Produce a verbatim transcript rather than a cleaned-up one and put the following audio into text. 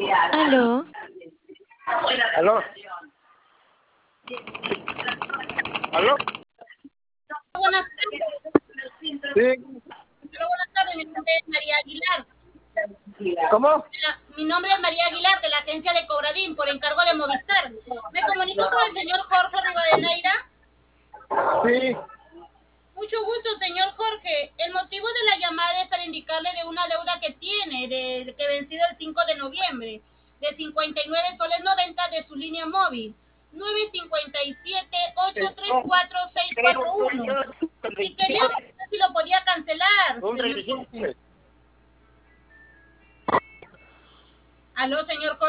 Aló. ¿Aló? ¿Aló? Buenas tardes. Sí. Hola, buenas tardes. Mi nombre es María Aguilar. ¿Cómo? La- mi nombre es María Aguilar, de la agencia de Cobradín, por encargo de Movistar. Me comunico con el señor Jorge Rivadeneira. Sí. Mucho gusto, señor Jorge. El motivo de la llamada es para indicarle de una deuda que tiene, de, que vencido el cinco de noviembre, de cincuenta y nueve soles noventa de su línea móvil. nueve cinco siete, ocho tres cuatro, seis cuatro uno. Y quería saber si lo podía cancelar, señor Jorge. Aló, señor Jorge.